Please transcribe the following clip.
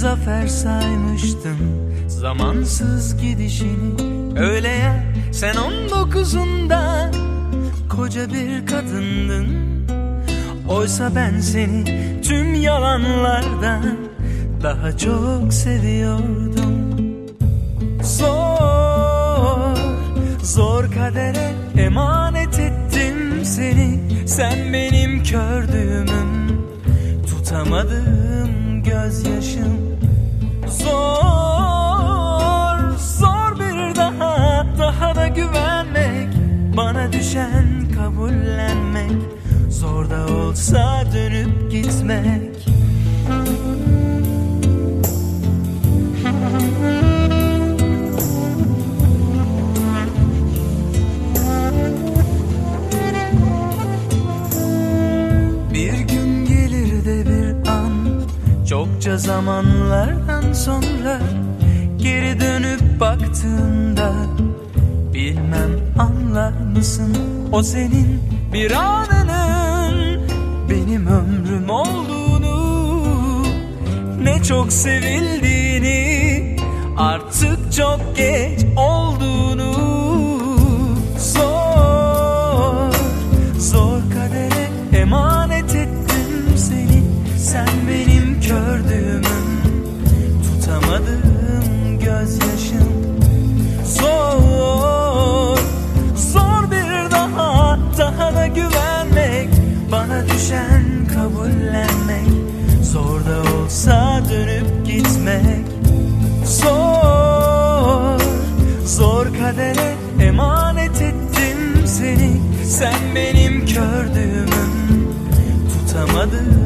zafer saymıştım zamansız gidişini. Öyle ya, sen 19'unda koca bir kadındın. Oysa ben seni tüm yalanlardan daha çok seviyordum. Zor, zor kadere emanet ettim seni. Sen benim kördüğümüm, tutamadığım gözyaşım. Zor, zor bir daha da güvenmek. Bana düşen kabullenmek. Zor da olsa dönüp gitmek. Bir gün gelir de bir an, çokça zamanlardan sonra geri dönüp baktığında, bilmem anlar mısın o senin bir anının benim ömrüm olduğunu, ne çok sevildiğini, artık çok geç olduğunu. Zor, zor kadere emanet ettim seni. Sen benim kördüğümüm, tutamadığım gözyaşım. Zor, zor bir daha da güvenmek. Bana düşen kabullenmek. Zor da olsa dönüp gitmek. Zor, zor kadere emanet ettim seni. Sen benim kördüğümüm, tutamadığım